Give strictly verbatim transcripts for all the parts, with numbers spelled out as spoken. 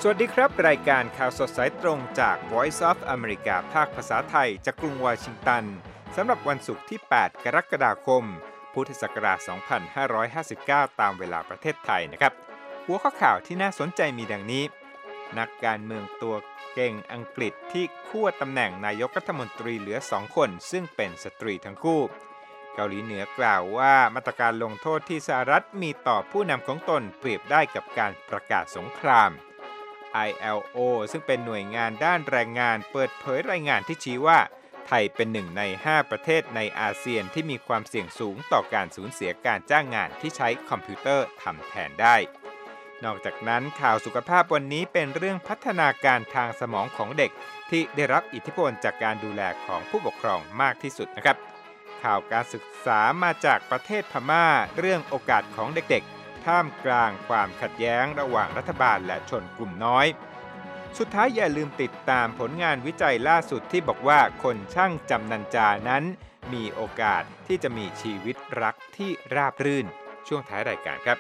สวัสดีครับรายการข่าวสดสายตรงจาก Voice of America ภาคภาษาไทยจากกรุงวอชิงตันสำหรับวันศุกร์ที่ แปด กรกฎาคม พุทธศักราช สองพันห้าร้อยห้าสิบเก้า ตามเวลาประเทศไทยนะครับหัวข้อข่าวที่น่าสนใจมีดังนี้นักการเมืองตัวเก่งอังกฤษที่คั่วตำแหน่งนายกรัฐมนตรีเหลือ สอง คนซึ่งเป็นสตรีทั้งคู่เกาหลีเหนือกล่าวว่ามาตรการลงโทษที่สหรัฐมีต่อผู้นำของตนเปรียบได้กับการประกาศสงคราม ไอ แอล โอ ซึ่งเป็นหน่วยงานด้านแรงงานเปิดเผยรายงานที่ชี้ว่าไทยเป็นหนึ่งในห้าประเทศในอาเซียนที่มีความเสี่ยงสูงต่อการสูญเสียการจ้างงานที่ใช้คอมพิวเตอร์ทำแทนได้นอกจากนั้นข่าวสุขภาพวันนี้เป็นเรื่องพัฒนาการทางสมองของเด็กที่ได้รับอิทธิพลจากการดูแลของผู้ปกครองมากที่สุดนะครับข่าวการศึกษามาจากประเทศพม่าเรื่องโอกาสของเด็กๆท่ามกลางความขัดแย้งระหว่างรัฐบาลและชนกลุ่มน้อยสุดท้ายอย่าลืมติดตามผลงานวิจัยล่าสุดที่บอกว่าคนช่างจำนันจานั้นมีโอกาสที่จะมีชีวิตรักที่ราบรื่นช่วงท้ายรายการครับ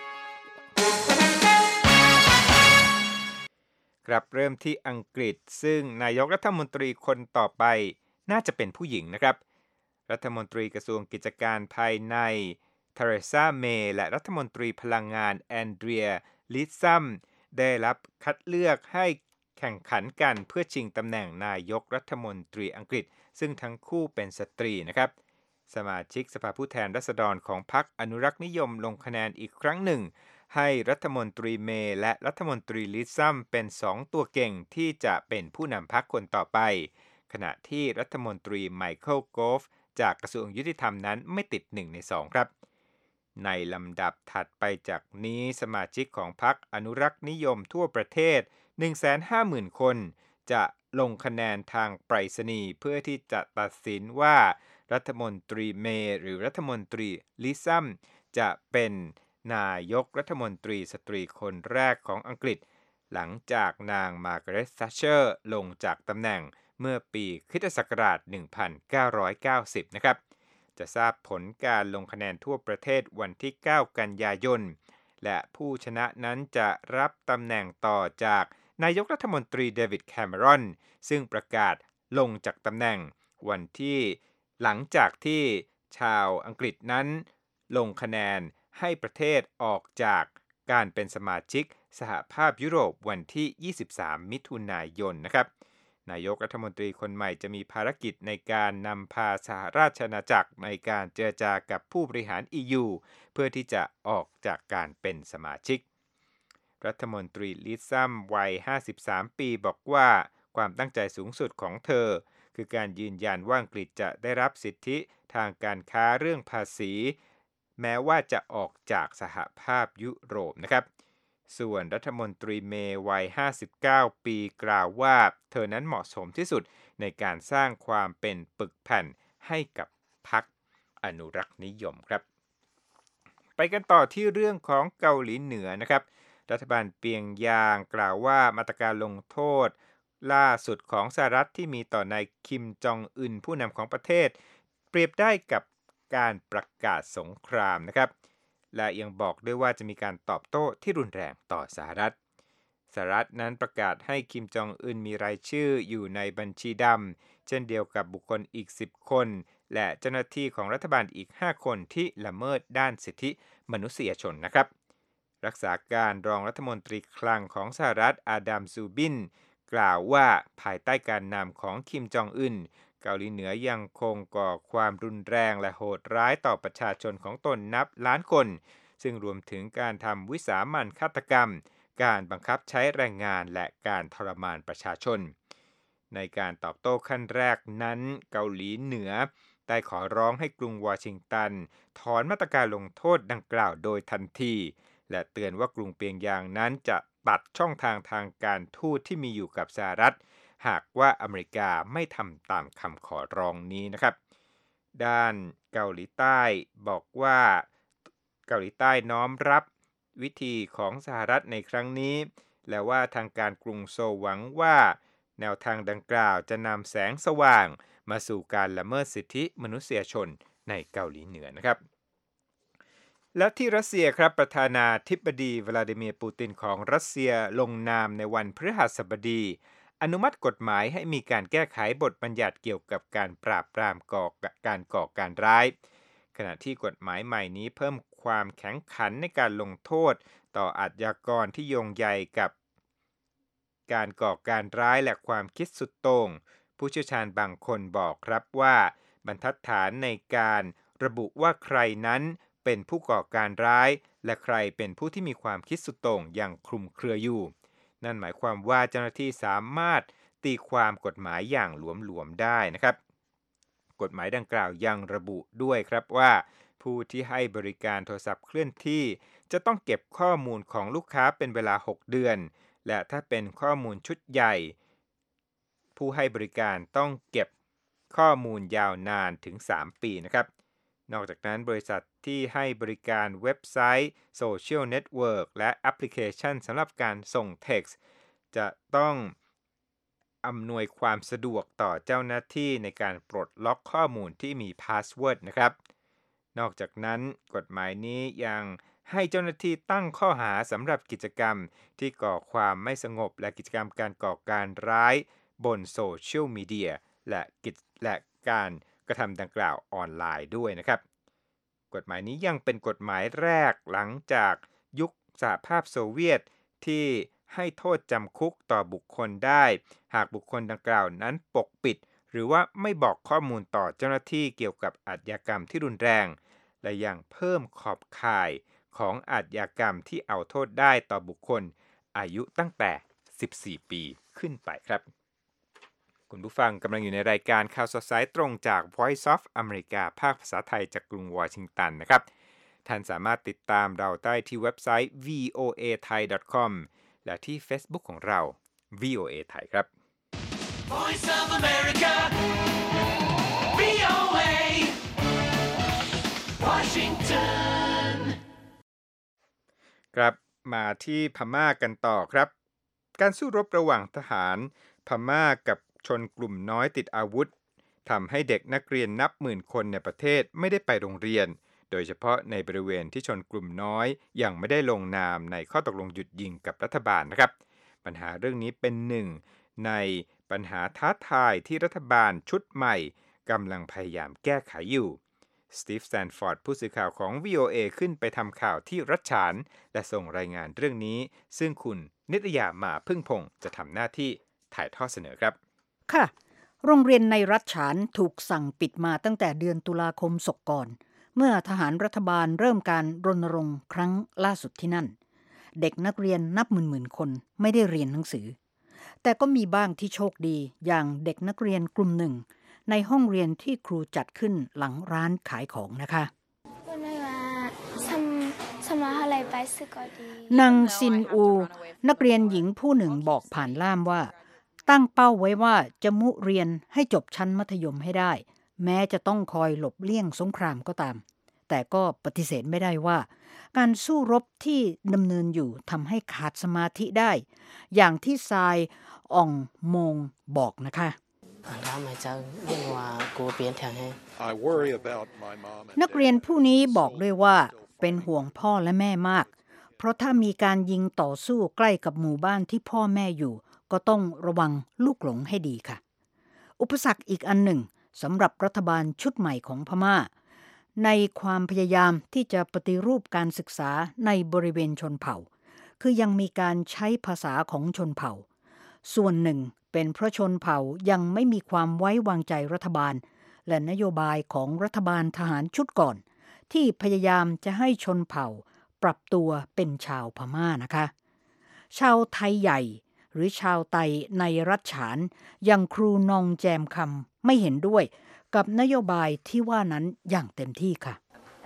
ครับเริ่มที่อังกฤษซึ่งนายกรัฐมนตรีคนต่อไปน่าจะเป็นผู้หญิงนะครับรัฐมนตรีกระทรวงกิจการภายในเทเรซาเมย์และรัฐมนตรีพลังงานแอนเดรียลิซัมได้รับคัดเลือกให้แข่งขันกันเพื่อชิงตำแหน่งนายกรัฐมนตรีอังกฤษซึ่งทั้งคู่เป็นสตรีนะครับสมาชิกสภาผู้แทนราษฎรของพรรคอนุรักษ์นิยมลงคะแนนอีกครั้งหนึ่งให้รัฐมนตรีเมย์และรัฐมนตรีลิซัมเป็นสองตัวเก่งที่จะเป็นผู้นำพรรคคนต่อไปขณะที่รัฐมนตรีไมเคิลโกฟจากกระทรวงยุติธรรมนั้นไม่ติดหนึ่งในสองครับในลำดับถัดไปจากนี้สมาชิกของพรรคอนุรักษ์นิยมทั่วประเทศ หนึ่งแสนห้าหมื่น คนจะลงคะแนนทางไปรษณีย์เพื่อที่จะตัดสินว่ารัฐมนตรีเมย์หรือรัฐมนตรีลิซัมจะเป็นนายกรัฐมนตรีสตรีคนแรกของอังกฤษหลังจากนางมาร์กาเร็ต ทัชเชอร์ลงจากตำแหน่งเมื่อปีคริสตศักราช หนึ่งพันเก้าร้อยเก้าสิบ นะครับจะทราบผลการลงคะแนนทั่วประเทศวันที่ เก้า กันยายนและผู้ชนะนั้นจะรับตำแหน่งต่อจากนายกรัฐมนตรีเดวิดแคมเมรอนซึ่งประกาศลงจากตำแหน่งวันที่หลังจากที่ชาวอังกฤษนั้นลงคะแนนให้ประเทศออกจากการเป็นสมาชิกสหภาพยุโรปวันที่ ยี่สิบสาม มิถุนายนนะครับนายกรัฐมนตรีคนใหม่จะมีภารกิจในการนำพาสหราชอาณาจักรในการเจรจากับผู้บริหาร อี ยู เพื่อที่จะออกจากการเป็นสมาชิกรัฐมนตรีลิซัมวัย ห้าสิบสาม ปีบอกว่าความตั้งใจสูงสุดของเธอคือการยืนยันว่าอังกฤษจะได้รับสิทธิทางการค้าเรื่องภาษีแม้ว่าจะออกจากสหภาพยุโรปนะครับส่วนรัฐมนตรีเมย์วัย ห้าสิบเก้า ปีกล่าวว่าเธอนั้นเหมาะสมที่สุดในการสร้างความเป็นปึกแผ่นให้กับพรรคอนุรักษ์นิยมครับไปกันต่อที่เรื่องของเกาหลีเหนือนะครับรัฐบาลเปียงยางกล่าวว่ามาตรการลงโทษล่าสุดของสหรัฐที่มีต่อนายคิมจองอึนผู้นำของประเทศเปรียบได้กับการประกาศสงครามนะครับและยังบอกด้วยว่าจะมีการตอบโต้ที่รุนแรงต่อสหรัฐสหรัฐนั้นประกาศให้คิมจองอึนมีรายชื่ออยู่ในบัญชีดำเช่นเดียวกับบุคคลอีกสิบคนและเจ้าหน้าที่ของรัฐบาลอีกห้าคนที่ละเมิดด้านสิทธิมนุษยชนนะครับรักษาการรองรัฐมนตรีคลังของสหรัฐอาดัมซูบินกล่าวว่าภายใต้การนำของคิมจองอึนเกาหลีเหนือยังคงก่อความรุนแรงและโหดร้ายต่อประชาชนของตนนับล้านคนซึ่งรวมถึงการทำวิสามัญฆาตกรรมการบังคับใช้แรงงานและการทรมานประชาชนในการตอบโต้ขั้นแรกนั้นเกาหลีเหนือได้ขอร้องให้กรุงวอชิงตันถอนมาตรการลงโทษดังกล่าวโดยทันทีและเตือนว่ากรุงเปียงยางนั้นจะตัดช่องทางทางการทูตที่มีอยู่กับสหรัฐหากว่าอเมริกาไม่ทำตามคำขอร้องนี้นะครับด้านเกาหลีใต้บอกว่าเกาหลีใต้น้อมรับวิธีของสหรัฐในครั้งนี้และว่าทางการกรุงโซลหวังว่าแนวทางดังกล่าวจะนำแสงสว่างมาสู่การละเมิดสิทธิมนุษยชนในเกาหลีเหนือนะครับและที่รัสเซียครับประธานาธิบดีวลาดิเมียร์ปูตินของรัสเซียลงนามในวันพฤหัสบดีอนุมัติกฎหมายให้มีการแก้ไขบทบัญญัติเกี่ยวกับการปราบปรามก่อการก่อการร้ายขณะที่กฎหมายใหม่นี้เพิ่มความแข็งขันในการลงโทษต่ออาชญากรที่โยงใยกับการก่อการร้ายและความคิดสุดโต่งผู้เชี่ยวชาญบางคนบอกครับว่าบรรทัดฐานในการระบุว่าใครนั้นเป็นผู้ก่อการร้ายและใครเป็นผู้ที่มีความคิดสุดโต่งอย่างคลุมเครืออยู่นั่นหมายความว่าเจ้าหน้าที่สามารถตีความกฎหมายอย่างหลวมๆได้นะครับกฎหมายดังกล่าวยังระบุด้วยครับว่าผู้ที่ให้บริการโทรศัพท์เคลื่อนที่จะต้องเก็บข้อมูลของลูกค้าเป็นเวลาหกเดือนและถ้าเป็นข้อมูลชุดใหญ่ผู้ให้บริการต้องเก็บข้อมูลยาวนานถึงสามปีนะครับนอกจากนั้นบริษัทที่ให้บริการเว็บไซต์โซเชียลเน็ตเวิร์กและแอปพลิเคชันสำหรับการส่งเท็กซ์จะต้องอำนวยความสะดวกต่อเจ้าหน้าที่ในการปลดล็อกข้อมูลที่มีพาสเวิร์ดนะครับนอกจากนั้นกฎหมายนี้ยังให้เจ้าหน้าที่ตั้งข้อหาสำหรับกิจกรรมที่ก่อความไม่สงบและกิจกรรมการก่อการร้ายบนโซเชียลมีเดียและกิจและการกระทำดังกล่าวออนไลน์ด้วยนะครับกฎหมายนี้ยังเป็นกฎหมายแรกหลังจากยุคสหภาพโซเวียตที่ให้โทษจำคุกต่อบุคคลได้หากบุคคลดังกล่าวนั้นปกปิดหรือว่าไม่บอกข้อมูลต่อเจ้าหน้าที่เกี่ยวกับอาชญากรรมที่รุนแรงและยังเพิ่มขอบข่ายของอาชญากรรมที่เอาโทษได้ต่อบุคคลอายุตั้งแต่สิบสี่ปีขึ้นไปครับคุณผู้ฟังกำลังอยู่ในรายการข่าวสดสายตรงจาก Voice of America ภาคภาษาไทยจากกรุงวอชิงตันนะครับท่านสามารถติดตามเราได้ที่เว็บไซต์ วี โอ เอ ไทย ดอท คอม และที่ Facebook ของเรา วี โอ เอ ไทยครับ Voice of America วี โอ เอ Washington ครับมาที่พม่ากันต่อครับการสู้รบระหว่างทหารพม่ากับชนกลุ่มน้อยติดอาวุธทำให้เด็กนักเรียนนับหมื่นคนในประเทศไม่ได้ไปโรงเรียนโดยเฉพาะในบริเวณที่ชนกลุ่มน้อยยังไม่ได้ลงนามในข้อตกลงหยุดยิงกับรัฐบาลนะครับปัญหาเรื่องนี้เป็นหนึ่งในปัญหาท้าทายที่รัฐบาลชุดใหม่กำลังพยายามแก้ไขอยู่สตีฟ แซนฟอร์ดผู้สื่อข่าวของ วี โอ เอ ขึ้นไปทำข่าวที่รัฐฉานและส่งรายงานเรื่องนี้ซึ่งคุณนิตยามาพึ่งพงศ์จะทำหน้าที่ถ่ายทอดเสนอครับค่ะโรงเรียนในรัฐฉานถูกสั่งปิดมาตั้งแต่เดือนตุลาคมศกก่อนเมื่อทหารรัฐบาลเริ่มการรณรงค์ครั้งล่าสุดที่นั่นเด็กนักเรียนนับหมื่นๆคนไม่ได้เรียนหนังสือแต่ก็มีบ้างที่โชคดีอย่างเด็กนักเรียนกลุ่มหนึ่งในห้องเรียนที่ครูจัดขึ้นหลังร้านขายของนะคะนางซินอูนักเรียนหญิงผู้หนึ่งบอกผ่านล่ามว่าตั้งเป้าไว้ว่าจะมุเรียนให้จบชั้นมัธยมให้ได้แม้จะต้องคอยหลบเลี่ยงสงครามก็ตามแต่ก็ปฏิเสธไม่ได้ว่าการสู้รบที่ดำเนินอยู่ทำให้ขาดสมาธิได้อย่างที่ทรายอ่องมงบอกนะคะนักเรียนผู้นี้บอกด้วยว่าเป็นห่วงพ่อและแม่มากเพราะถ้ามีการยิงต่อสู้ใกล้กับหมู่บ้านที่พ่อแม่อยู่ก็ต้องระวังลูกหลงให้ดีค่ะอุปสรรคอีกอันหนึ่งสำหรับรัฐบาลชุดใหม่ของพม่าในความพยายามที่จะปฏิรูปการศึกษาในบริเวณชนเผ่าคือยังมีการใช้ภาษาของชนเผ่าส่วนหนึ่งเป็นเพราะชนเผ่ายังไม่มีความไว้วางใจรัฐบาลและนโยบายของรัฐบาลทหารชุดก่อนที่พยายามจะให้ชนเผ่าปรับตัวเป็นชาวพม่านะคะชาวไทยใหญ่หรือชาวไตในรัฐฉานอย่างครูนองแจมคำไม่เห็นด้วยกับนโยบายที่ว่านั้นอย่างเต็มที่ค่ะ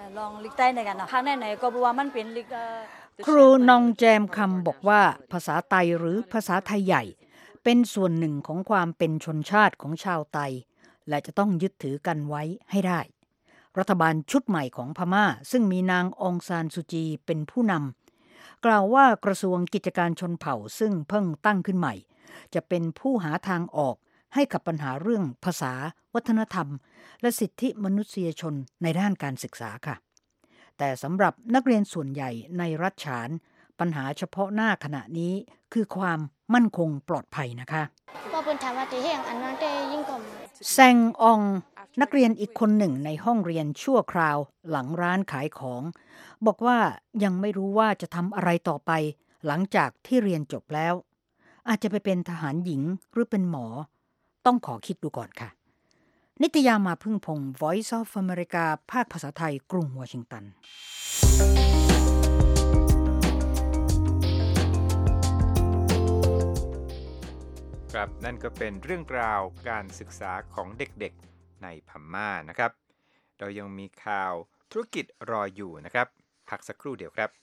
ครูนองแจมคำบอกว่าภาษาไตหรือภาษาไทยใหญ่เป็นส่วนหนึ่งของความเป็นชนชาติของชาวไตและจะต้องยึดถือกันไว้ให้ได้รัฐบาลชุดใหม่ของพม่าซึ่งมีนางองซานซูจีเป็นผู้นำกล่าวว่ากระทรวงกิจการชนเผ่าซึ่งเพิ่งตั้งขึ้นใหม่จะเป็นผู้หาทางออกให้กับปัญหาเรื่องภาษาวัฒนธรรมและสิทธิมนุษยชนในด้านการศึกษาค่ะแต่สำหรับนักเรียนส่วนใหญ่ในรัฐฉานปัญหาเฉพาะหน้าขณะนี้คือความมั่นคงปลอดภัยนะคะแซงอองนักเรียนอีกคนหนึ่งในห้องเรียนชั่วคราวหลังร้านขายของบอกว่ายังไม่รู้ว่าจะทำอะไรต่อไปหลังจากที่เรียนจบแล้วอาจจะไปเป็นทหารหญิงหรือเป็นหมอต้องขอคิดดูก่อนค่ะนิตยามาพึ่งพงศ์ Voice of America ภาคภาษาไทยกรุงวอชิงตันครับนั่นก็เป็นเรื่องราวการศึกษาของเด็กๆในพม่านะครับเรายังมีข่าวธุรกิจรออยู่นะครับพักสักครู่เดียวครับ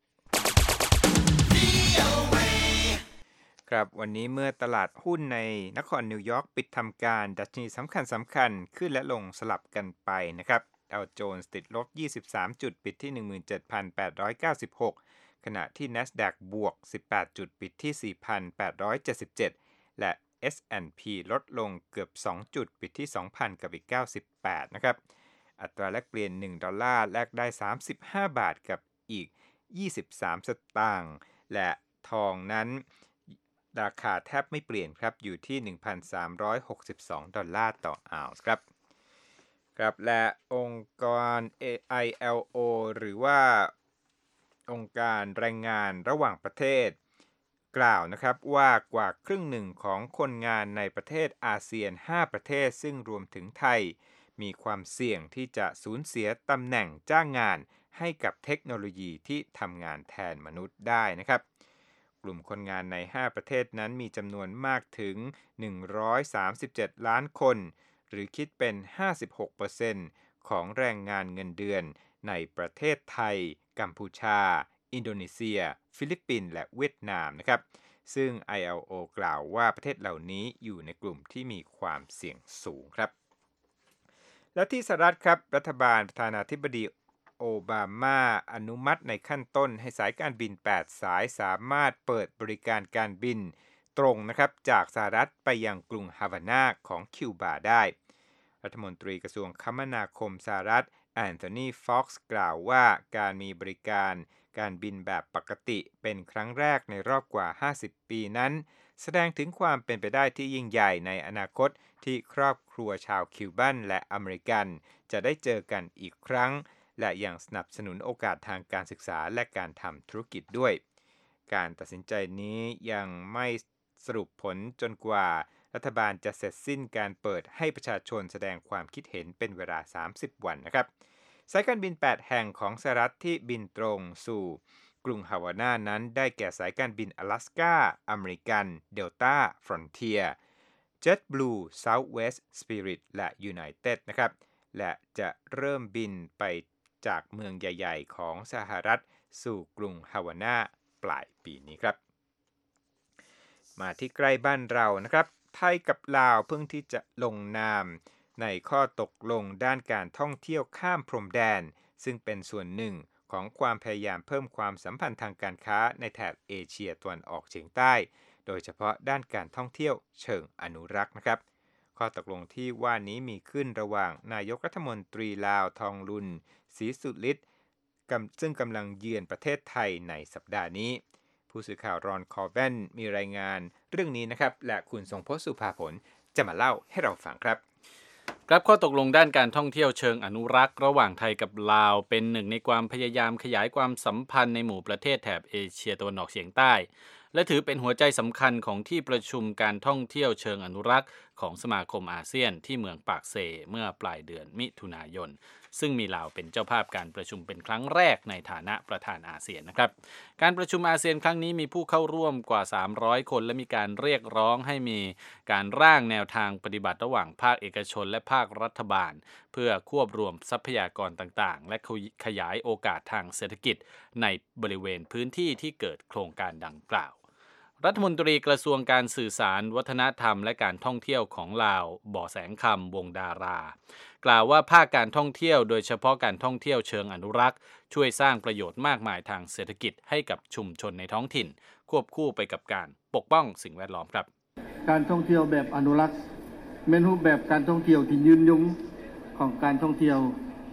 ครับวันนี้เมื่อตลาดหุ้นในนครนิวยอร์กปิดทำการดัชนีสำคัญสำคัญขึ้นและลงสลับกันไปนะครับดาวโจนส์ติดลบยี่สิบสามจุดปิดที่ หนึ่งหมื่นเจ็ดพันแปดร้อยเก้าสิบหก ขณะที่ NASDAQ บวกสิบแปดจุดปิดที่ สี่พันแปดร้อยเจ็ดสิบเจ็ด และ เอส แอนด์ พี ลดลงเกือบสองจุดปิดที่ สองพัน กับอีกเก้าสิบแปดนะครับอัตราแลกเปลี่ยนหนึ่งดอลลาร์แลกได้สามสิบห้าบาทกับอีกยี่สิบสามสตางค์และทองนั้นราคาแทบไม่เปลี่ยนครับอยู่ที่ หนึ่งพันสามร้อยหกสิบสองดอลลาร์ต่อออนซ์ครับครับและองค์กร ไอ แอล โอ หรือว่าองค์การแรงงานระหว่างประเทศกล่าวนะครับว่ากว่าครึ่งหนึ่งของคนงานในประเทศอาเซียนห้าประเทศซึ่งรวมถึงไทยมีความเสี่ยงที่จะสูญเสียตำแหน่งจ้างงานให้กับเทคโนโลยีที่ทำงานแทนมนุษย์ได้นะครับกลุ่มคนงานในห้าประเทศนั้นมีจำนวนมากถึงหนึ่งร้อยสามสิบเจ็ดล้านคนหรือคิดเป็น ห้าสิบหกเปอร์เซ็นต์ ของแรงงานเงินเดือนในประเทศไทยกัมพูชาอินโดนีเซียฟิลิปปินส์และเวียดนามนะครับซึ่ง ไอ แอล โอ กล่าวว่าประเทศเหล่านี้อยู่ในกลุ่มที่มีความเสี่ยงสูงครับและที่สหรัฐครับรัฐบาลประธานาธิบดีโอบามาอนุมัติในขั้นต้นให้สายการบินแปดสายสามารถเปิดบริการการบินตรงนะครับจากสหรัฐไปยังกรุงฮาวานาของคิวบาได้รัฐมนตรีกระทรวงคมนาคมสหรัฐแอนโทนีฟ็อกซ์กล่าวว่าการมีบริการการบินแบบปกติเป็นครั้งแรกในรอบกว่าห้าสิบปีนั้นแสดงถึงความเป็นไปได้ที่ยิ่งใหญ่ในอนาคตที่ครอบครัวชาวคิวบันและอเมริกันจะได้เจอกันอีกครั้งและยังสนับสนุนโอกาสทางการศึกษาและการทำธุรกิจด้วยการตัดสินใจนี้ยังไม่สรุปผลจนกว่ารัฐบาลจะเสร็จสิ้นการเปิดให้ประชาชนแสดงความคิดเห็นเป็นเวลาสามสิบวันนะครับสายการบินแปดแห่งของสหรัฐที่บินตรงสู่กรุงฮาวานานั้นได้แก่สายการบิน阿拉斯ก้าอเมริกันเดลต้าฟรอนเทียร์เจ็ตบลูเซาท์เวสต์สปิริตและยูไนเต็ดนะครับและจะเริ่มบินไปจากเมืองใหญ่ๆของสหรัฐสู่กรุงฮาวานาปลายปีนี้ครับมาที่ใกล้บ้านเรานะครับไทยกับลาวเพิ่งที่จะลงนามในข้อตกลงด้านการท่องเที่ยวข้ามพรมแดนซึ่งเป็นส่วนหนึ่งของความพยายามเพิ่มความสัมพันธ์ทางการค้าในแถบเอเชียตะวันออกเฉียงใต้โดยเฉพาะด้านการท่องเที่ยวเชิงอนุรักษ์นะครับข้อตกลงที่ว่านี้มีขึ้นระหว่างนายกรัฐมนตรีลาวทองลุนศรีสุฤทธิ์ซึ่งกำลังเยือนประเทศไทยในสัปดาห์นี้ผู้สื่อข่าวรอนคอร์เวนมีรายงานเรื่องนี้นะครับและคุณทรงพจน์สุภาผลจะมาเล่าให้เราฟังครับครับข้อตกลงด้านการท่องเที่ยวเชิงอนุรักษ์ระหว่างไทยกับลาวเป็นหนึ่งในความพยายามขยายความสัมพันธ์ในหมู่ประเทศแถบเอเชียตะวันออกเฉียงใต้และถือเป็นหัวใจสำคัญของที่ประชุมการท่องเที่ยวเชิงอนุรักษ์ของสมาคมอาเซียนที่เมืองปากเซเมื่อปลายเดือนมิถุนายนซึ่งมีลาวเป็นเจ้าภาพการประชุมเป็นครั้งแรกในฐานะประธานอาเซียนนะครับการประชุมอาเซียนครั้งนี้มีผู้เข้าร่วมกว่าสามร้อยคนและมีการเรียกร้องให้มีการร่างแนวทางปฏิบัติระหว่างภาคเอกชนและภาครัฐบาลเพื่อควบรวมทรัพยากรต่างๆและขยายโอกาสทางเศรษฐกิจในบริเวณพื้นที่ที่เกิดโครงการดังกล่าวรัฐมนตรีกระทรวงการสื่อสารวัฒนธรรมและการท่องเที่ยวของลาวบ่อแสงคำวงดารากล่าวว่าภาคการท่องเที่ยวโดยเฉพาะการท่องเที่ยวเชิงอนุรักษ์ช่วยสร้างประโยชน์มากมายทางเศรษฐกิจให้กับชุมชนในท้องถิ่นควบคู่ไปกับการปกป้องสิ่งแวดล้อมครับการท่องเที่ยวแบบอนุรักษ์เป็นรูปแบบการท่องเที่ยวที่ยืนยงของการท่องเที่ยวท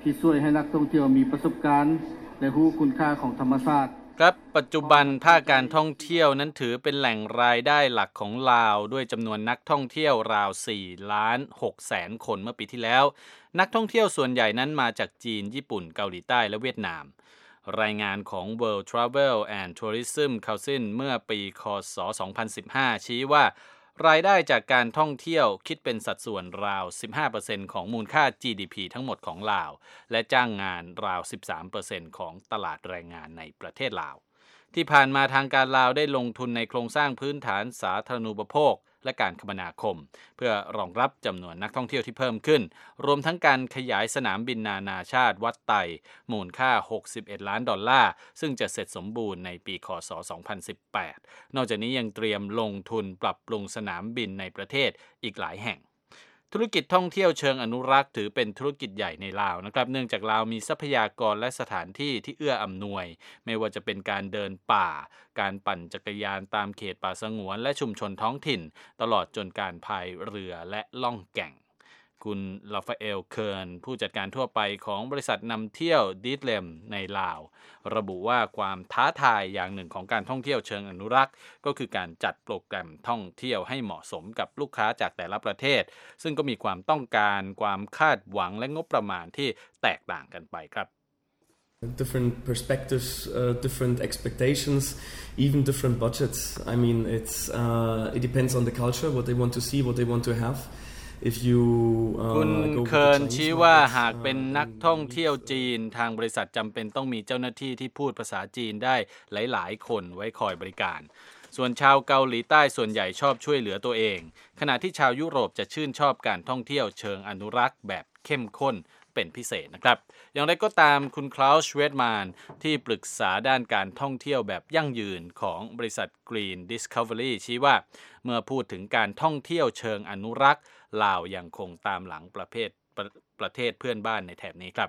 ที่ช่วยให้นักท่องเที่ยวมีประสบการณ์และรู้คุณค่าของธรรมชาติครับปัจจุบันภาคการท่องเที่ยวนั้นถือเป็นแหล่งรายได้หลักของลาวด้วยจำนวนนักท่องเที่ยวราวสี่ล้านหกแสนคนเมื่อปีที่แล้วนักท่องเที่ยวส่วนใหญ่นั้นมาจากจีนญี่ปุ่นเกาหลีใต้และเวียดนามรายงานของ World Travel and Tourism Council เมื่อปีค.ศ. สองพันสิบห้าชี้ว่ารายได้จากการท่องเที่ยวคิดเป็นสัดส่วนราว สิบห้าเปอร์เซ็นต์ ของมูลค่า จี ดี พี ทั้งหมดของลาวและจ้างงานราว สิบสามเปอร์เซ็นต์ ของตลาดแรงงานในประเทศลาวที่ผ่านมาทางการลาวได้ลงทุนในโครงสร้างพื้นฐานสาธารณูปโภคและการคมนาคมเพื่อรองรับจำนวนนักท่องเที่ยวที่เพิ่มขึ้นรวมทั้งการขยายสนามบินนานาชาติวัดไตมูลค่าหกสิบเอ็ดล้านดอลลาร์ซึ่งจะเสร็จสมบูรณ์ในปีค.ศ. สองพันสิบแปดนอกจากนี้ยังเตรียมลงทุนปรับปรุงสนามบินในประเทศอีกหลายแห่งธุรกิจท่องเที่ยวเชิงอนุรักษ์ถือเป็นธุรกิจใหญ่ในลาวนะครับเนื่องจากลาวมีทรัพยากรและสถานที่ที่เอื้ออำนวยไม่ว่าจะเป็นการเดินป่าการปั่นจักรยานตามเขตป่าสงวนและชุมชนท้องถิ่นตลอดจนการพายเรือและล่องแก่งคุณลาฟาเอลเคิร์นผู้จัดการทั่วไปของบริษัทนำเที่ยวดีดเลมในลาวระบุว่าความท้าทายอย่างหนึ่งของการท่องเที่ยวเชิงอนุรักษ์ก็คือการจัดโปรแกรมท่องเที่ยวให้เหมาะสมกับลูกค้าจากแต่ละประเทศซึ่งก็มีความต้องการความคาดหวังและงบประมาณที่แตกต่างกันไปครับ Different perspectives, uh, different expectations, even different budgets. I mean, it's uh, it depends on the culture, what they want to see, what they want to have. คุณเคิร์นชี้ว่าหากเป็นนักท่องเที่ยวจีนทางบริษัทจำเป็นต้องมีเจ้าหน้าที่ที่พูดภาษาจีนได้หลายๆคนไว้คอยบริการส่วนชาวเกาหลีใต้ส่วนใหญ่ชอบช่วยเหลือตัวเองขณะที่ชาวยุโรปจะชื่นชอบการท่องเที่ยวเชิงอนุรักษ์แบบเข้มข้นเป็นพิเศษนะครับอย่างไรก็ตามคุณคลาวส์ ชเวดมานที่ปรึกษาด้านการท่องเที่ยวแบบยั่งยืนของบริษัท Green Discovery ชี้ว่าเมื่อพูดถึงการท่องเที่ยวเชิงอนุรักษ์ลาวยังคงตามหลังประเภทประประเทศเพื่อนบ้านในแถบนี้ครับ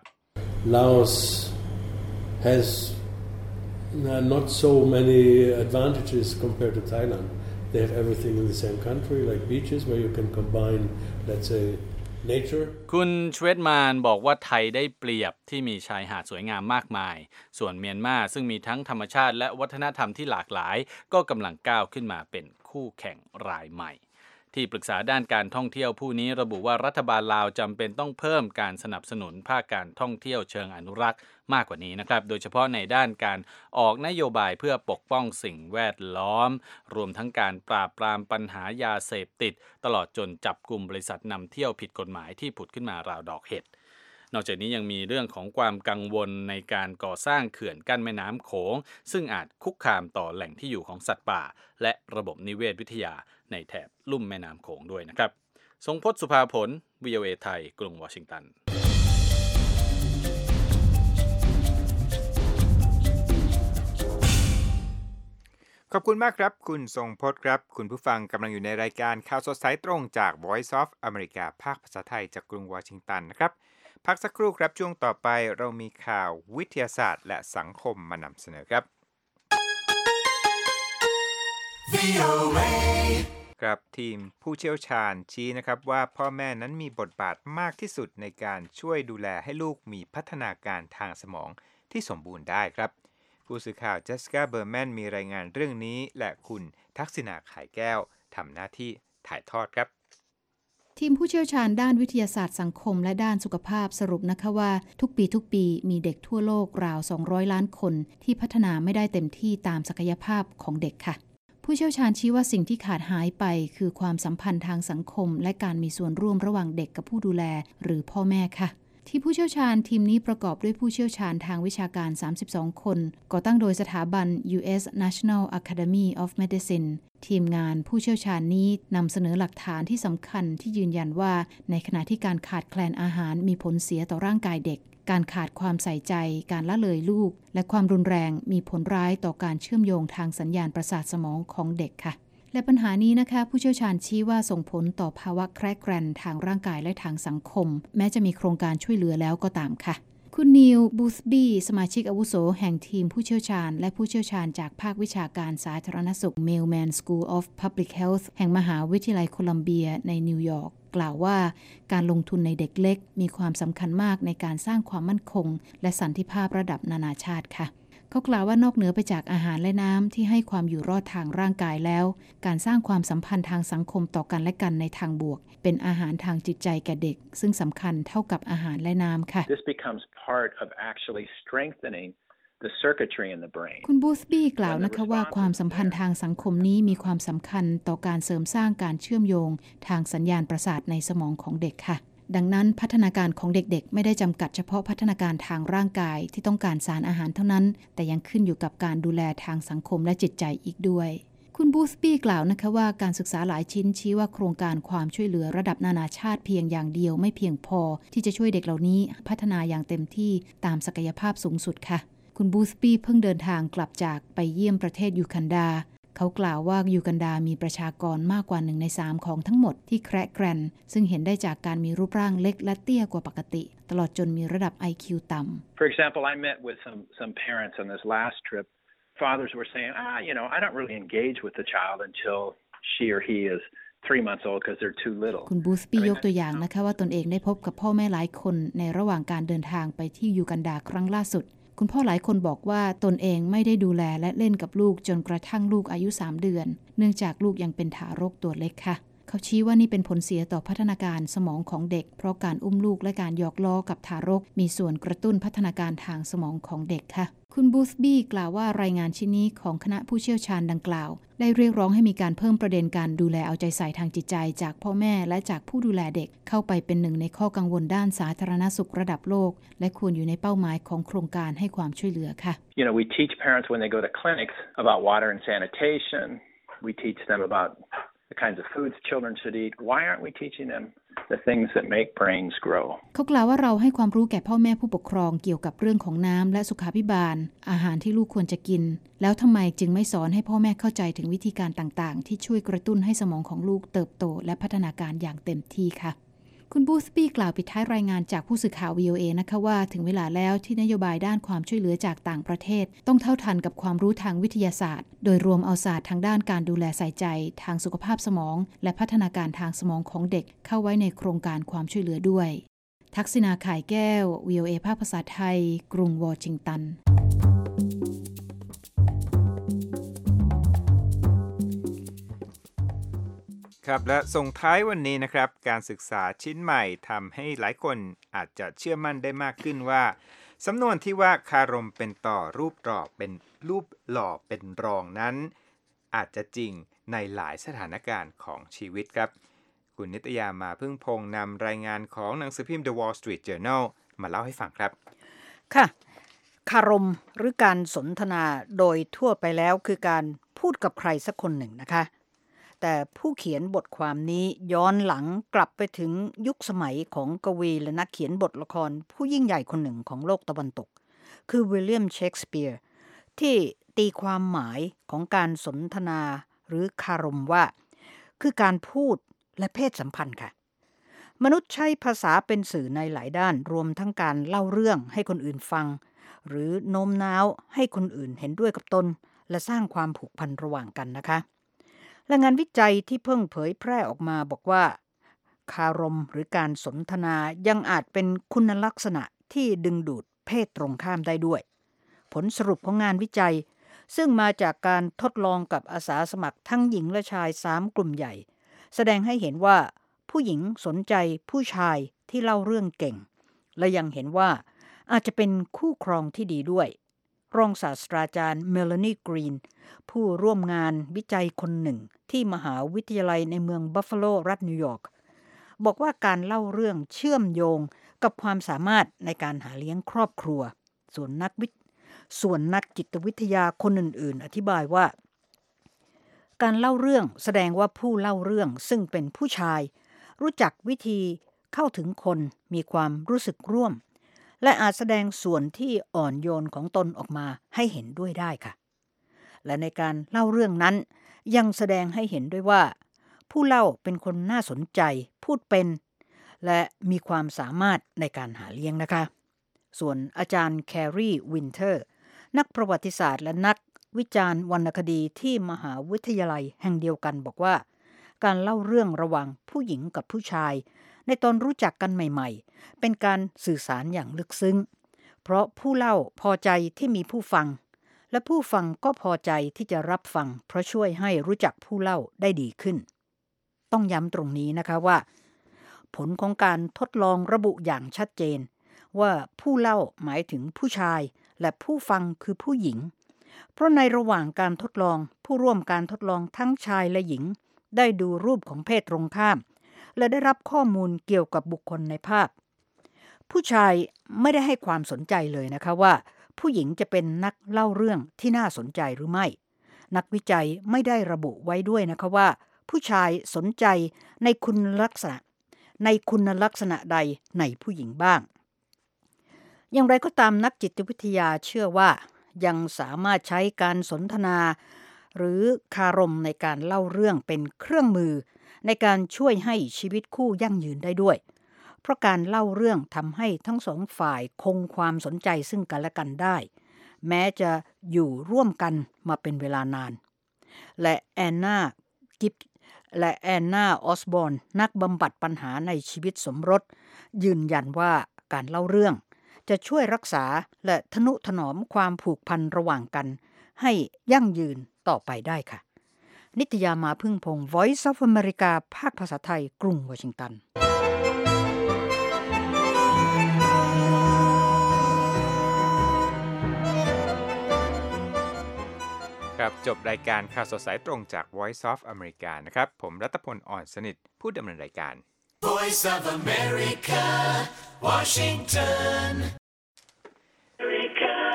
Laos has not so many advantages compared to Thailand. They have everything in the same country, like beaches where you can combine, let's say, nature. คุณชเวดมานบอกว่าไทยได้เปรียบที่มีชายหาดสวยงามมากมายส่วนเมียนมาซึ่งมีทั้งธรรมชาติและวัฒนธรรมที่หลากหลายก็กำลังก้าวขึ้นมาเป็นคู่แข่งรายใหม่ที่ปรึกษาด้านการท่องเที่ยวผู้นี้ระบุว่ารัฐบาลลาวจำเป็นต้องเพิ่มการสนับสนุนภาคการท่องเที่ยวเชิงอนุรักษ์มากกว่านี้นะครับโดยเฉพาะในด้านการออกนโยบายเพื่อปกป้องสิ่งแวดล้อมรวมทั้งการปราบปรามปัญหายาเสพติดตลอดจนจับกลุ่มบริษัทนำเที่ยวผิดกฎหมายที่ผุดขึ้นมาราวดอกเห็ดนอกจากนี้ยังมีเรื่องของความกังวลในการก่อสร้างเขื่อนกั้นแม่น้ำโขงซึ่งอาจคุกคามต่อแหล่งที่อยู่ของสัตว์ป่าและระบบนิเวศวิทยาในแถบลุ่มแม่น้ำโขงด้วยนะครับทรงพจน์ สุภาผล วี โอ เอ ไทยกรุงวอชิงตันขอบคุณมากครับคุณทรงพจน์ครับคุณผู้ฟังกำลังอยู่ในรายการข่าวสดสายตรงจาก Voice of America ภาคภาษาไทยจากกรุงวอชิงตันนะครับพักสักครู่ครับช่วงต่อไปเรามีข่าววิทยาศาสตร์และสังคมมานำเสนอครับวี โอ เอครับทีมผู้เชี่ยวชาญชี้นะครับว่าพ่อแม่นั้นมีบทบาทมากที่สุดในการช่วยดูแลให้ลูกมีพัฒนาการทางสมองที่สมบูรณ์ได้ครับผู้สื่อข่าวเจสสิก้าเบอร์แมนมีรายงานเรื่องนี้และคุณทักษิณาขายแก้วทำหน้าที่ถ่ายทอดครับทีมผู้เชี่ยวชาญด้านวิทยาศาสตร์สังคมและด้านสุขภาพสรุปนะคะว่าทุกปีทุกปีมีเด็กทั่วโลกราวสองร้อยล้านคนที่พัฒนาไม่ได้เต็มที่ตามศักยภาพของเด็กค่ะผู้เชี่ยวชาญชี้ว่าสิ่งที่ขาดหายไปคือความสัมพันธ์ทางสังคมและการมีส่วนร่วมระหว่างเด็กกับผู้ดูแลหรือพ่อแม่ค่ะที่ผู้เชี่ยวชาญทีมนี้ประกอบด้วยผู้เชี่ยวชาญทางวิชาการสามสิบสองคนก่อตั้งโดยสถาบัน ยู เอส National Academy of Medicine ทีมงานผู้เชี่ยวชาญนี้นำเสนอหลักฐานที่สำคัญที่ยืนยันว่าในขณะที่การขาดแคลนอาหารมีผลเสียต่อร่างกายเด็กการขาดความใส่ใจการละเลยลูกและความรุนแรงมีผลร้ายต่อการเชื่อมโยงทางสัญญาณประสาทสมองของเด็กค่ะและปัญหานี้นะคะผู้เชี่ยวชาญชี้ว่าส่งผลต่อภาวะแคร์แกรนทางร่างกายและทางสังคมแม้จะมีโครงการช่วยเหลือแล้วก็ตามค่ะคุณนิวบูธบี้สมาชิกอาวุโสแห่งทีมผู้เชี่ยวชาญและผู้เชี่ยวชาญจากภาควิชาการสาธารณสุข Mailman School of Public Health แห่งมหาวิทยาลัยโคลัมเบียในนิวยอร์กกล่าวว่าการลงทุนในเด็กเล็กมีความสำคัญมากในการสร้างความมั่นคงและสันติภาพระดับนานาชาติค่ะเขากล่าวว่านอกเหนือไปจากอาหารและน้ำที่ให้ความอยู่รอดทางร่างกายแล้วการสร้างความสัมพันธ์ทางสังคมต่อกันและกันในทางบวกเป็นอาหารทางจิตใจแก่เด็กซึ่งสำคัญเท่ากับอาหารและน้ำค่ะ This becomes part of actually strengthening the circuitry in the brain คุณบูธบี้กล่าวนะคะว่าความสัมพันธ์ทางสังคมนี้มีความสำคัญต่อการเสริมสร้างการเชื่อมโยงทางสัญญาณประสาทในสมองของเด็กค่ะดังนั้นพัฒนาการของเด็กๆไม่ได้จำกัดเฉพาะพัฒนาการทางร่างกายที่ต้องการสารอาหารเท่านั้นแต่ยังขึ้นอยู่กับการดูแลทางสังคมและจิตใจอีกด้วยคุณบูธบี้กล่าวนะคะว่าการศึกษาหลายชิ้นชี้ว่าโครงการความช่วยเหลือระดับนานาชาติเพียงอย่างเดียวไม่เพียงพอที่จะช่วยเด็กเหล่านี้พัฒนาอย่างเต็มที่ตามศักยภาพสูงสุดค่ะคุณบูธบี้เพิ่งเดินทางกลับจากไปเยี่ยมประเทศยูกันดาเขากล่าวว่ายูกันดามีประชากรมากกว่าหนึ่งในสามของทั้งหมดที่แคระแกรนซึ่งเห็นได้จากการมีรูปร่างเล็กและเตี้ยกว่าปกติตลอดจนมีระดับ ไอ คิว ต่ำ For example, I met with some some parents on this last trip. Fathers were saying, ah, you know, I don't really engage with the child until she or he is three months old because they're too little. คุณบูธบี้ยกตัวอย่างนะคะว่าตนเองได้พบกับพ่อแม่หลายคนในระหว่างการเดินทางไปที่ยูกันดาครั้งล่าสุดคุณพ่อหลายคนบอกว่าตนเองไม่ได้ดูแลและเล่นกับลูกจนกระทั่งลูกอายุสามเดือนเนื่องจากลูกยังเป็นทารกตัวเล็กค่ะเขาชี้ว่านี่เป็นผลเสียต่อพัฒนาการสมองของเด็กเพราะการอุ้มลูกและการหยอกล้อกับทารกมีส่วนกระตุ้นพัฒนาการทางสมองของเด็กค่ะคุณบูธบี้กล่าวว่ารายงานชิ้นนี้ของคณะผู้เชี่ยวชาญดังกล่าวได้เรียกร้องให้มีการเพิ่มประเด็นการดูแลเอาใจใส่ทางจิตใจจากพ่อแม่และจากผู้ดูแลเด็กเข้าไปเป็นหนึ่งในข้อกังวลด้านสาธารณสุขระดับโลกและควรอยู่ในเป้าหมายของโครงการให้ความช่วยเหลือค่ะ You know, we teach parents when they go to clinics about water and sanitation. We teach them about the kinds of foods children should eat. Why aren't we teaching them the things that make brains grow? เขากล่าวว่าเราให้ความรู้แก่พ่อแม่ผู้ปกครองเกี่ยวกับเรื่องของน้ำและสุขาภิบาลอาหารที่ลูกควรจะกินแล้วทำไมจึงไม่สอนให้พ่อแม่เข้าใจถึงวิธีการต่างๆที่ช่วยกระตุ้นให้สมองของลูกเติบโตและพัฒนาการอย่างเต็มที่ค่ะคุณบูธบี้กล่าวปิดท้ายรายงานจากผู้สื่อข่าว วี โอ เอ นะคะว่าถึงเวลาแล้วที่นโยบายด้านความช่วยเหลือจากต่างประเทศต้องเท่าทันกับความรู้ทางวิทยาศาสตร์โดยรวมเอาศาสตร์ทางด้านการดูแลใส่ใจทางสุขภาพสมองและพัฒนาการทางสมองของเด็กเข้าไว้ในโครงการความช่วยเหลือด้วยทักษิณาข่ายแก้ว วี โอ เอ ภาคภาษาไทยกรุงวอชิงตันครับและส่งท้ายวันนี้นะครับการศึกษาชิ้นใหม่ทำให้หลายคนอาจจะเชื่อมั่นได้มากขึ้นว่าสำนวนที่ว่าคารมเป็นต่อรูปหล่อเป็นรูปหล่อเป็นรองนั้นอาจจะจริงในหลายสถานการณ์ของชีวิตครับคุณนิตยามาพึ่งพงษ์นำรายงานของหนังสือพิมพ์ The Wall Street Journal มาเล่าให้ฟังครับค่ะคารมหรือการสนทนาโดยทั่วไปแล้วคือการพูดกับใครสักคนหนึ่งนะคะแต่ผู้เขียนบทความนี้ย้อนหลังกลับไปถึงยุคสมัยของกวีและนักเขียนบทละครผู้ยิ่งใหญ่คนหนึ่งของโลกตะวันตกคือวิลเลียมเชกสเปียร์ที่ตีความหมายของการสนทนาหรือคารมว่าคือการพูดและเพศสัมพันธ์ค่ะมนุษย์ใช้ภาษาเป็นสื่อในหลายด้านรวมทั้งการเล่าเรื่องให้คนอื่นฟังหรือโน้มน้าวให้คนอื่นเห็นด้วยกับตนและสร้างความผูกพันระหว่างกันนะคะและงานวิจัยที่เพิ่งเผยแพร่ออกมาบอกว่าคารมหรือการสนทนายังอาจเป็นคุณลักษณะที่ดึงดูดเพศตรงข้ามได้ด้วยผลสรุปของงานวิจัยซึ่งมาจากการทดลองกับอาสาสมัครทั้งหญิงและชายสามกลุ่มใหญ่แสดงให้เห็นว่าผู้หญิงสนใจผู้ชายที่เล่าเรื่องเก่งและยังเห็นว่าอาจจะเป็นคู่ครองที่ดีด้วยรองศาสตราจารย์เมลานีกรีนผู้ร่วมงานวิจัยคนหนึ่งที่มหาวิทยาลัยในเมืองบัฟฟาโลรัฐนิวยอร์กบอกว่าการเล่าเรื่องเชื่อมโยงกับความสามารถในการหาเลี้ยงครอบครัวส่วนนักวิส่วนนักจิตวิทยาคนอื่นๆอธิบายว่าการเล่าเรื่องแสดงว่าผู้เล่าเรื่องซึ่งเป็นผู้ชายรู้จักวิธีเข้าถึงคนมีความรู้สึกร่วมและอาจแสดงส่วนที่อ่อนโยนของตนออกมาให้เห็นด้วยได้ค่ะและในการเล่าเรื่องนั้นยังแสดงให้เห็นด้วยว่าผู้เล่าเป็นคนน่าสนใจพูดเป็นและมีความสามารถในการหาเลี้ยงนะคะส่วนอาจารย์แครีวินเทอร์นักประวัติศาสตร์และนักวิจารณ์วรรณคดีที่มหาวิทยาลัยแห่งเดียวกันบอกว่าการเล่าเรื่องระหว่างผู้หญิงกับผู้ชายในตอนรู้จักกันใหม่ๆเป็นการสื่อสารอย่างลึกซึ้งเพราะผู้เล่าพอใจที่มีผู้ฟังและผู้ฟังก็พอใจที่จะรับฟังเพราะช่วยให้รู้จักผู้เล่าได้ดีขึ้นต้องย้ำตรงนี้นะคะว่าผลของการทดลองระบุอย่างชัดเจนว่าผู้เล่าหมายถึงผู้ชายและผู้ฟังคือผู้หญิงเพราะในระหว่างการทดลองผู้ร่วมการทดลองทั้งชายและหญิงได้ดูรูปของเพศตรงข้ามและได้รับข้อมูลเกี่ยวกับบุคคลในภาพผู้ชายไม่ได้ให้ความสนใจเลยนะคะว่าผู้หญิงจะเป็นนักเล่าเรื่องที่น่าสนใจหรือไม่นักวิจัยไม่ได้ระบุไว้ด้วยนะคะว่าผู้ชายสนใจในคุณลักษณะในคุณลักษณะใดในผู้หญิงบ้างอย่างไรก็ตามนักจิตวิทยาเชื่อว่ายังสามารถใช้การสนทนาหรือคารมในการเล่าเรื่องเป็นเครื่องมือในการช่วยให้ชีวิตคู่ยั่งยืนได้ด้วยเพราะการเล่าเรื่องทำให้ทั้งสองฝ่ายคงความสนใจซึ่งกันและกันได้แม้จะอยู่ร่วมกันมาเป็นเวลานานและแอนนากิฟและแอนนาออสบอร์นนักบำบัดปัญหาในชีวิตสมรสยืนยันว่าการเล่าเรื่องจะช่วยรักษาและทนุถนอมความผูกพันระหว่างกันให้ยั่งยืนต่อไปได้ค่ะนิตยามาพึ่งพงศ์ Voice of America ภาคภาษาไทยกรุงวอชิงตันครับจบรายการข่าวสดสายตรงจาก Voice of America นะครับผมรัตพลอ่อนสนิทผู้ดำเนินรายการ Voice of America Washington America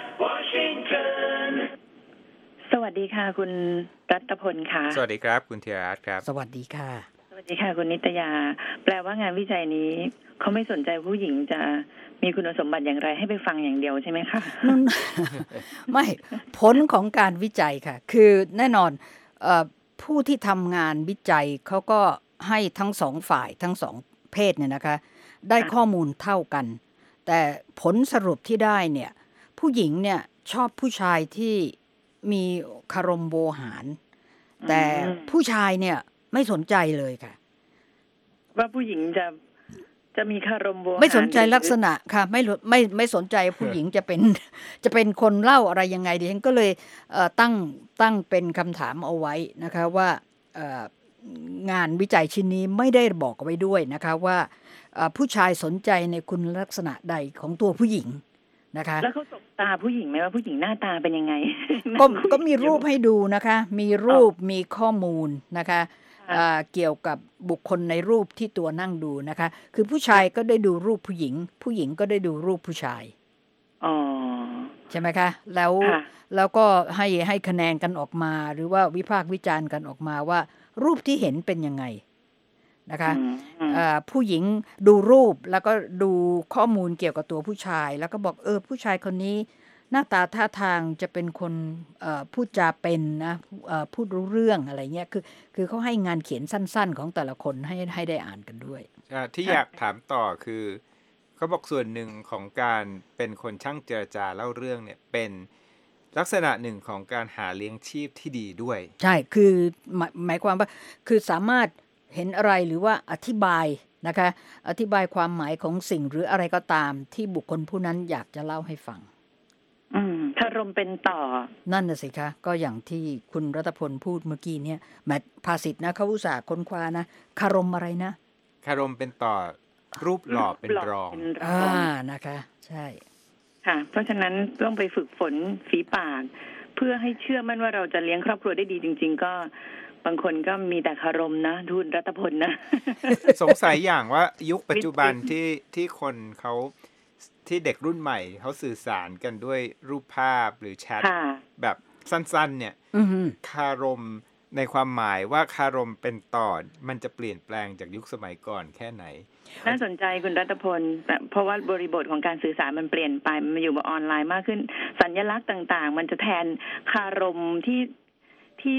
Washington สวัสดีค่ะคุณรัตพลค่ะสวัสดีครับคุณธีรรัตน์ครับสวัสดีค่ะสวัสดีค่ะคุณนิตยาแปลว่างานวิจัยนี้เขาไม่สนใจผู้หญิงจะมีคุณสมบัติอย่างไรให้ไปฟังอย่างเดียวใช่ไหมคะไม่ผลของการวิจัยค่ะคือแน่นอนเอ่อผู้ที่ทำงานวิจัยเขาก็ให้ทั้งสองฝ่ายทั้งสองเพศเนี่ยนะคะได้ข้อมูลเท่ากันแต่ผลสรุปที่ได้เนี่ยผู้หญิงเนี่ยชอบผู้ชายที่มีคารมโวหารแต่ผู้ชายเนี่ยไม่สนใจเลยค่ะว่าผู้หญิงจะจะมีคารมโวหารไม่สนใจลักษณะค่ะไม่ไม่ไม่สนใจผู้หญิงจะเป็นจะเป็นคนเล่าอะไรยังไงดิฉันก็เลยเอ่อตั้งตั้งเป็นคำถามเอาไว้นะคะว่าเอ่องานวิจัยชิ้นนี้ไม่ได้บอกไว้ด้วยนะคะว่าผู้ชายสนใจในคุณลักษณะใดของตัวผู้หญิงนะคะแล้วเขาสบตาผู้หญิงไหมว่าผู้หญิงหน้าตาเป็นยังไงก็ก็มีรูปให้ดูนะคะมีรูปมีข้อมูลนะคะเกี่ยวกับบุคคลในรูปที่ตัวนั่งดูนะคะคือผู้ชายก็ได้ดูรูปผู้หญิงผู้หญิงก็ได้ดูรูปผู้ชายอ๋อใช่ไหมคะแล้วแล้วก็ให้ให้คะแนนกันออกมาหรือว่าวิพากษ์วิจารณ์กันออกมาว่ารูปที่เห็นเป็นยังไงนะคะผู้หญิงดูรูปแล้วก็ดูข้อมูลเกี่ยวกับตัวผู้ชายแล้วก็บอกเออผู้ชายคนนี้หน้าตาท่าทางจะเป็นคนพูดจาเป็นนะพูดรู้เรื่องอะไรเงี้ยคือคือเขาให้งานเขียนสั้นๆของแต่ละคนให้ให้ได้อ่านกันด้วยที่อยากถามต่อคือเขาบอกส่วนหนึ่งของการเป็นคนช่างเจรจาเล่าเรื่องเนี่ยเป็นลักษณะหนึ่งของการหาเลี้ยงชีพที่ดีด้วยใช่คือหมายหมายความว่าคือสามารถเห็นอะไรหรือว่าอธิบายนะคะอธิบายความหมายของสิ่งหรืออะไรก็ตามที่บุคคลผู้นั้นอยากจะเล่าให้ฟังอืมคารมเป็นต่อนั่นน่ะสิคะก็อย่างที่คุณรัตพลพูดเมื่อกี้เนี่ยแมทภาษิตนะเขาอุตส่าห์ค้นคว้านะคารมอะไรนะคารมเป็นต่อรูปหล่อเป็นรองอ่านะคะใช่ค่ะเพราะฉะนั้นต้องไปฝึกฝนฝีปากเพื่อให้เชื่อมั่นว่าเราจะเลี้ยงครอบครัวได้ดีจริงๆก็บางคนก็มีแต่คารมนะทุนรัตพลนะสงสัยอย่างว่ายุคปัจจุบันที่ที่คนเขาที่เด็กรุ่นใหม่เขาสื่อสารกันด้วยรูปภาพหรือแชทแบบสั้นๆเนี่ยคารมในความหมายว่าคารมเป็นต่อมันจะเปลี่ยนแปลงจากยุคสมัยก่อนแค่ไหนน่าสนใจคุณรัตพลเพราะว่าบริบทของการสื่อสารมันเปลี่ยนไปมันมาอยู่บนออนไลน์มากขึ้นสัญลักษณ์ต่างๆมันจะแทนคารมที่ที่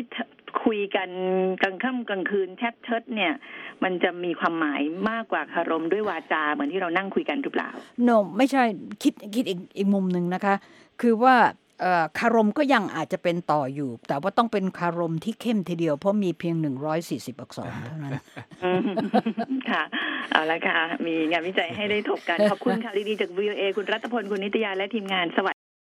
คุยกันกลางค่ำกลางคืนแชทเชิดเนี่ยมันจะมีความหมายมากกว่าคารมด้วยวาจาเหมือนที่เรานั่งคุยกันหรือเปล่า no ไม่ใช่คิดคิดอีกอีกมุมหนึ่งนะคะคือว่าคารมก็ยังอาจจะเป็นต่ออยู่แต่ว่าต้องเป็นคารมที่เข้มทีเดียวเพราะมีเพียงหนึ่งร้อยสี่สิบอักษรเท่านั้นค่ะเอาละค่ะมีงานวิจัยให้ได้ถกกันขอบคุณค่ะดีๆจาก วี โอ เอ คุณรัตพลคุณนิตยาและทีมงานสวัสดี